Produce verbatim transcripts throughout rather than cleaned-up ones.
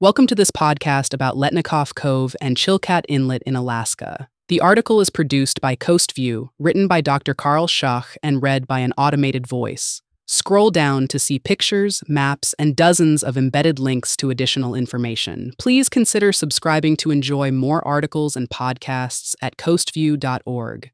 Welcome to this podcast about Letnikoff Cove and Chilkat Inlet in Alaska. The article is produced by Coast View, written by Doctor Carl Schach and read by an automated voice. Scroll down to see pictures, maps, and dozens of embedded links to additional information. Please consider subscribing to enjoy more articles and podcasts at coast view dot org.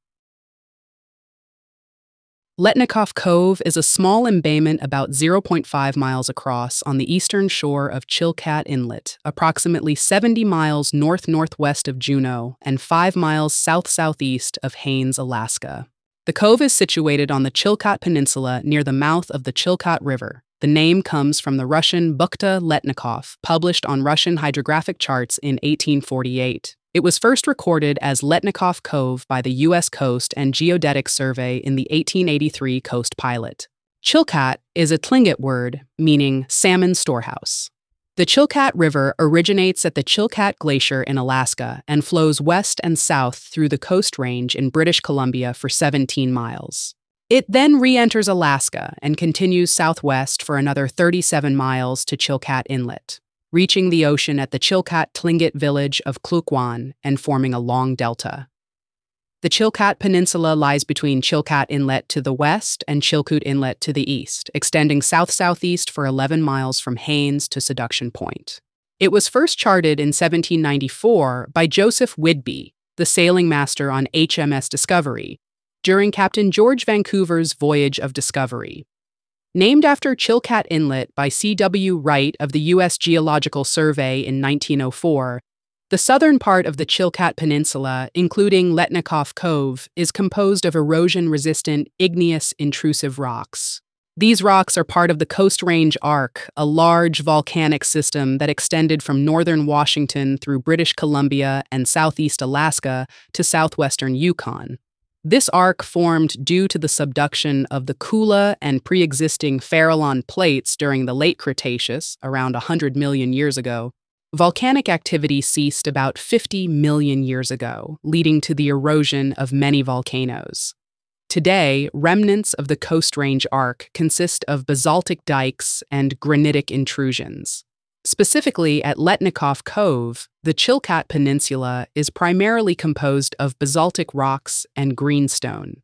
Letnikoff Cove is a small embayment about zero point five miles across on the eastern shore of Chilkat Inlet, approximately seventy miles north-northwest of Juneau and five miles south-southeast of Haines, Alaska. The cove is situated on the Chilkat Peninsula near the mouth of the Chilkat River. The name comes from the Russian Bukhta Letnikov, published on Russian hydrographic charts in eighteen forty-eight. It was first recorded as Letnikoff Cove by the U S Coast and Geodetic Survey in the eighteen eighty-three Coast Pilot. Chilkat is a Tlingit word meaning salmon storehouse. The Chilkat River originates at the Chilkat Glacier in Alaska and flows west and south through the Coast Range in British Columbia for seventeen miles. It then re-enters Alaska and continues southwest for another thirty-seven miles to Chilkat Inlet, reaching the ocean at the Chilkat Tlingit village of Klukwan and forming a long delta. The Chilkat Peninsula lies between Chilkat Inlet to the west and Chilkoot Inlet to the east, extending south-southeast for eleven miles from Haines to Seduction Point. It was first charted in seventeen ninety-four by Joseph Whidbey, the sailing master on H M S Discovery, during Captain George Vancouver's voyage of discovery. Named after Chilkat Inlet by C W Wright of the U S Geological Survey in nineteen oh four, the southern part of the Chilkat Peninsula, including Letnikoff Cove, is composed of erosion-resistant, igneous, intrusive rocks. These rocks are part of the Coast Range Arc, a large volcanic system that extended from northern Washington through British Columbia and southeast Alaska to southwestern Yukon. This arc formed due to the subduction of the Kula and pre-existing Farallon plates during the late Cretaceous, around one hundred million years ago. Volcanic activity ceased about fifty million years ago, leading to the erosion of many volcanoes. Today, remnants of the Coast Range Arc consist of basaltic dikes and granitic intrusions. Specifically, at Letnikoff Cove, the Chilkat Peninsula is primarily composed of basaltic rocks and greenstone.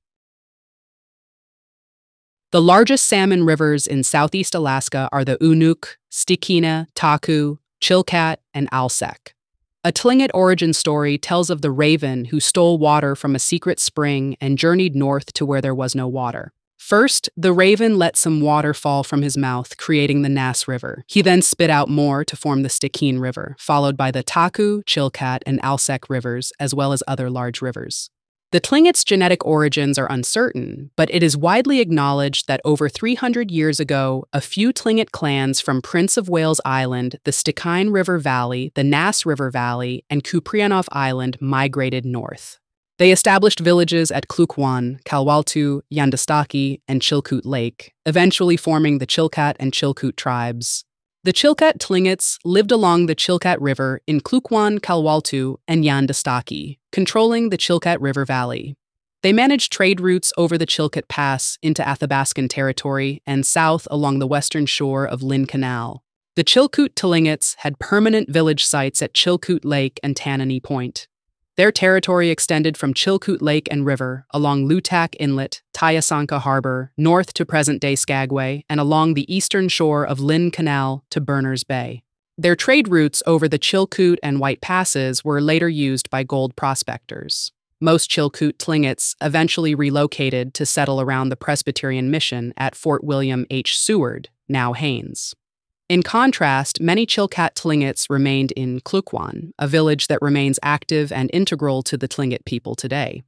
The largest salmon rivers in southeast Alaska are the Unuk, Stikine, Taku, Chilkat, and Alsek. A Tlingit origin story tells of the raven who stole water from a secret spring and journeyed north to where there was no water. First, the raven let some water fall from his mouth, creating the Nass River. He then spit out more to form the Stikine River, followed by the Taku, Chilkat, and Alsek rivers, as well as other large rivers. The Tlingits' genetic origins are uncertain, but it is widely acknowledged that over three hundred years ago, a few Tlingit clans from Prince of Wales Island, the Stikine River Valley, the Nass River Valley, and Kuprianof Island migrated north. They established villages at Klukwan, Kalwaltu, Yandastaki, and Chilkoot Lake, eventually forming the Chilkat and Chilkoot tribes. The Chilkat Tlingits lived along the Chilkat River in Klukwan, Kalwaltu, and Yandastaki, controlling the Chilkat River Valley. They managed trade routes over the Chilkat Pass into Athabaskan territory and south along the western shore of Lynn Canal. The Chilkoot Tlingits had permanent village sites at Chilkoot Lake and Tanani Point. Their territory extended from Chilkoot Lake and River, along Lutak Inlet, Tyasanka Harbor, north to present-day Skagway, and along the eastern shore of Lynn Canal to Berners Bay. Their trade routes over the Chilkoot and White Passes were later used by gold prospectors. Most Chilkoot Tlingits eventually relocated to settle around the Presbyterian Mission at Fort William H. Seward, now Haines. In contrast, many Chilkat Tlingits remained in Klukwan, a village that remains active and integral to the Tlingit people today.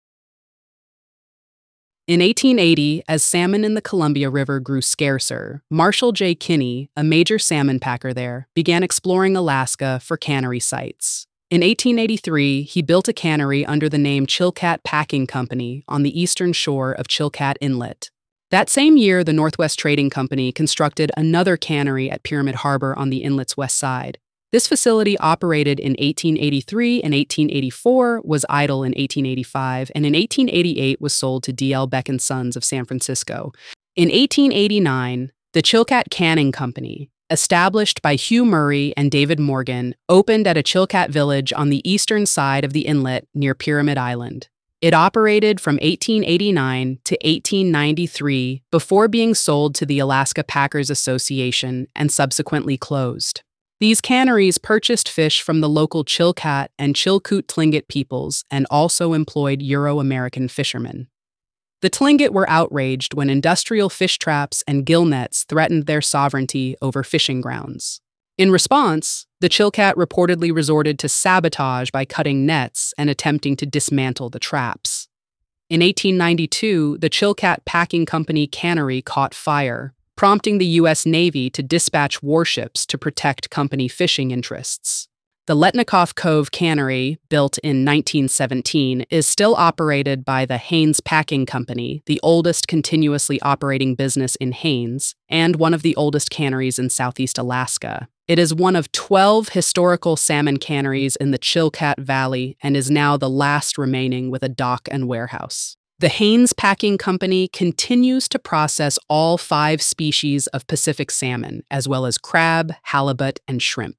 In eighteen eighty, as salmon in the Columbia River grew scarcer, Marshall J. Kinney, a major salmon packer there, began exploring Alaska for cannery sites. In eighteen eighty-three, he built a cannery under the name Chilkat Packing Company on the eastern shore of Chilkat Inlet. That same year, the Northwest Trading Company constructed another cannery at Pyramid Harbor on the inlet's west side. This facility operated in eighteen eighty-three and eighteen eighty-four, was idle in eighteen eighty-five, and in eighteen eighty-eight was sold to D L Beck and Sons of San Francisco. In eighteen eighty-nine, the Chilkat Canning Company, established by Hugh Murray and David Morgan, opened at a Chilkat village on the eastern side of the inlet near Pyramid Island. It operated from eighteen eighty-nine to eighteen ninety-three before being sold to the Alaska Packers Association and subsequently closed. These canneries purchased fish from the local Chilkat and Chilkoot Tlingit peoples and also employed Euro-American fishermen. The Tlingit were outraged when industrial fish traps and gill nets threatened their sovereignty over fishing grounds. In response, the Chilkat reportedly resorted to sabotage by cutting nets and attempting to dismantle the traps. In eighteen ninety-two, the Chilkat Packing Company cannery caught fire, prompting the U S Navy to dispatch warships to protect company fishing interests. The Letnikoff Cove Cannery, built in nineteen seventeen, is still operated by the Haines Packing Company, the oldest continuously operating business in Haines, and one of the oldest canneries in southeast Alaska. It is one of twelve historical salmon canneries in the Chilkat Valley and is now the last remaining with a dock and warehouse. The Haines Packing Company continues to process all five species of Pacific salmon, as well as crab, halibut, and shrimp.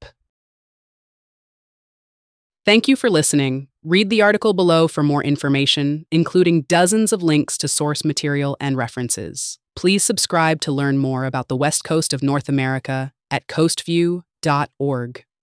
Thank you for listening. Read the article below for more information, including dozens of links to source material and references. Please subscribe to learn more about the West Coast of North America at coastview dot org.